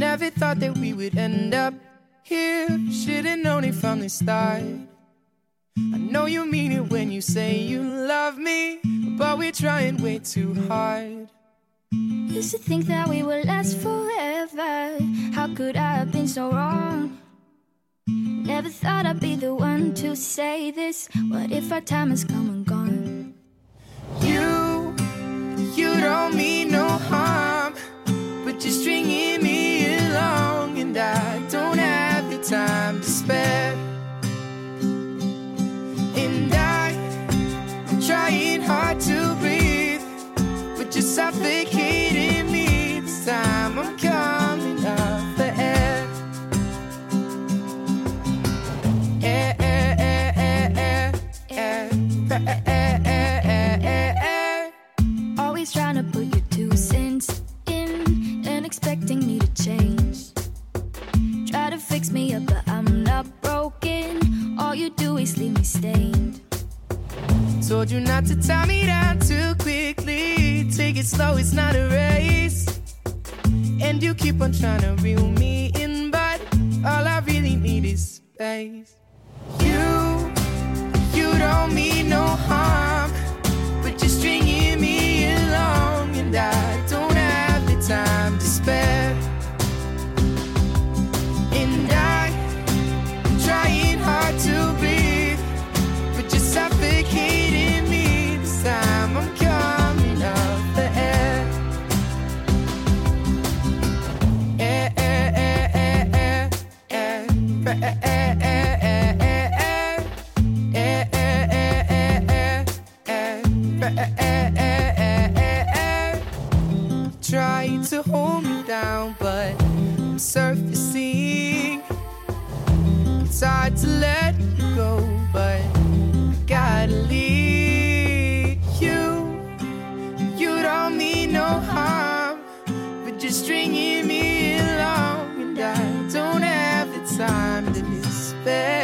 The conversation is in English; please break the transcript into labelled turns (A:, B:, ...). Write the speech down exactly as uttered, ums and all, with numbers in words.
A: Never thought that we would end up here. Should've known it from the start. I know you mean it when you say you love me, but we're trying way too hard.
B: Used to think that we would last forever. How could I have been so wrong? Never thought I'd be the one to say this. What if our time has come and gone?
A: You, you don't mean no harm, but you're stringing me along, and I don't have the time to spare. And I, I'm trying hard to breathe, but you're suffocating me. This time I'm coming off the air. Air, air, air, air, air, air, air, air, air, air, air.
B: Always trying to put your two cents in and expecting me to change. Try to fix me up, but I'm not broken. All you do is leave me stained.
A: Told you not to tie me down too quickly. Take it slow, it's not a race. And you keep on trying to reel me in, but all I really need is space. You, you don't mean no harm, but you're stringing me along, and I don't have the time to spare. And I, I'm trying hard to breathe, but you're suffocating me. This time I'm coming off the air. Air, air, air, air, air, air, air, air, air, air, air, air. Air, air, air, air, air, air, air, air, air, air, air. Try to hold me down, but I'm surfacing. It's hard to let you go, but I gotta leave you. You don't mean no harm, but you're stringing me along, and I don't have the time to spare.